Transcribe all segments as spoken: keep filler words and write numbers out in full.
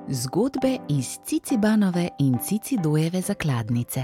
Zgodbe iz Cicibanove in Cicidojeve zakladnice.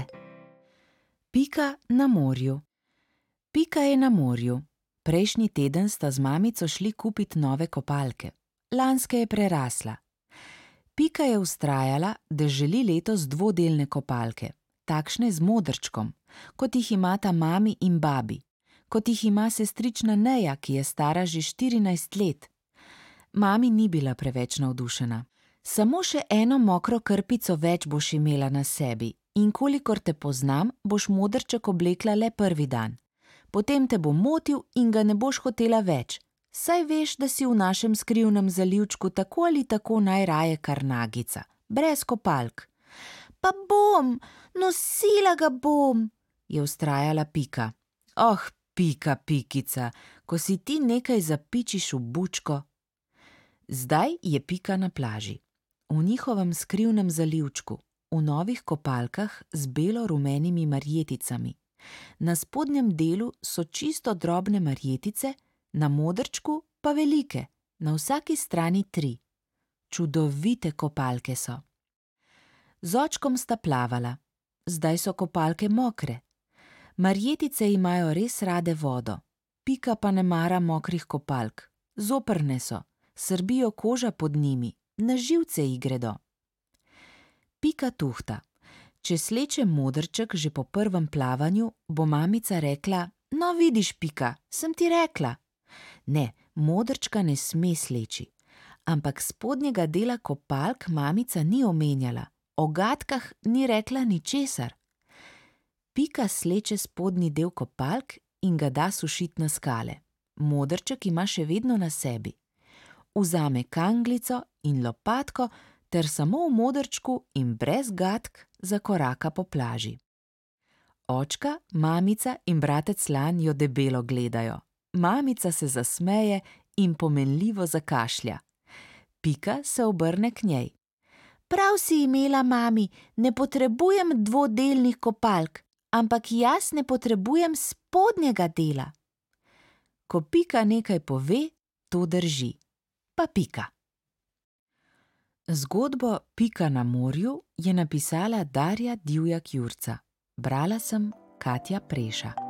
Pika na morju. Pika je na morju. Prejšnji teden sta z mamico šli kupit nove kopalke. Lanske je prerasla. Pika je vztrajala, da želi letos dvodelne kopalke, takšne z modrčkom, kot jih imata mami in babi, kot jih ima sestrična Neja, ki je stara že štirinajst let. Mami ni bila preveč navdušena. Samo še eno mokro krpico več boš imela na sebi in kolikor te poznam, boš modrček oblekla le prvi dan. Potem te bo motil in ga ne boš hotela več. Saj veš, da si v našem skrivnem zalivčku tako ali tako najraje kar nagica, brez kopalk. Pa bom, nosila ga bom, je vztrajala Pika. Oh, Pika, Pikica, ko si ti nekaj zapičiš v bučko. Zdaj je Pika na plaži. V njihovem skrivnem zalivčku, v novih kopalkah z belo-rumenimi marjeticami. Na spodnjem delu so čisto drobne marjetice, na modrčku pa velike, na vsaki strani tri. Čudovite kopalke so. Z očkom sta plavala, zdaj so kopalke mokre. Marjetice imajo res rade vodo, Pika pa ne mara mokrih kopalk, zoprne so, srbijo koža pod njimi. Na živce ji gredo. Pika tuhta. Če sleče modrček že po prvem plavanju, bo mamica rekla: No, vidiš, Pika, sem ti rekla. Ne, modrčka ne sme sleči. Ampak spodnjega dela kopalk mamica ni omenjala, o gatkah ni rekla ničesar. Pika sleče spodnji del kopalk in ga da sušit na skale. Modrček ima še vedno na sebi. Vzame kanglico in lopatko ter samo v modrčku in brez gatk zakoraka po plaži. Očka, mamica in bratec Lan jo debelo gledajo. Mamica se zasmeje in pomenljivo zakašlja. Pika se obrne k njej. Prav si imela, mami, ne potrebujem dvodelnih kopalk, ampak jaz ne potrebujem spodnjega dela. Ko Pika nekaj pove, to drži. Pa pika. Zgodbo Pika na morju je napisala Darja Divjak Jurca. Brala sem Katja Preša.